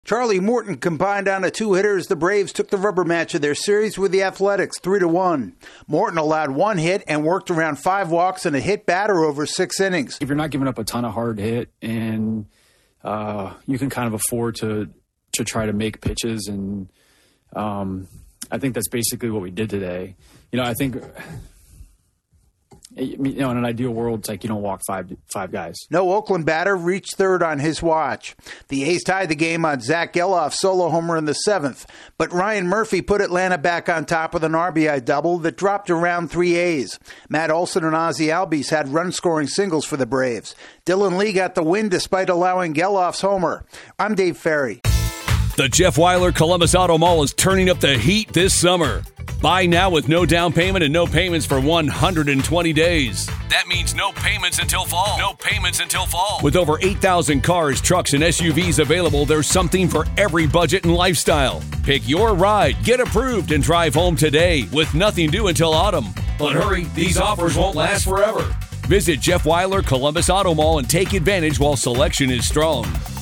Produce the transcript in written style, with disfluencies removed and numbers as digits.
Charlie Morton combined on a two-hitter as the Braves took the rubber match of their series with the Athletics 3-1. Morton allowed one hit and worked around 5 walks and a hit batter over 6 innings. If you're not giving up a ton of hard hit and you can kind of afford to try to make pitches, and I think that's basically what we did today. I think in an ideal world, it's like you don't walk five guys. No Oakland batter reached third on his watch. The A's tied the game on Zach Geloff's solo homer in the 7th, but Ryan Murphy put Atlanta back on top with an RBI double that dropped around 3 A's. Matt Olson and Ozzie Albies had run-scoring singles for the Braves. Dylan Lee got the win despite allowing Geloff's homer. I'm Dave Ferry. The Jeff Weiler Columbus Auto Mall is turning up the heat this summer. Buy now with no down payment and no payments for 120 days. That means no payments until fall. No payments until fall. With over 8,000 cars, trucks, and SUVs available, there's something for every budget and lifestyle. Pick your ride, get approved, and drive home today with nothing due until autumn. But hurry, these offers won't last forever. Visit Jeff Weiler Columbus Auto Mall and take advantage while selection is strong.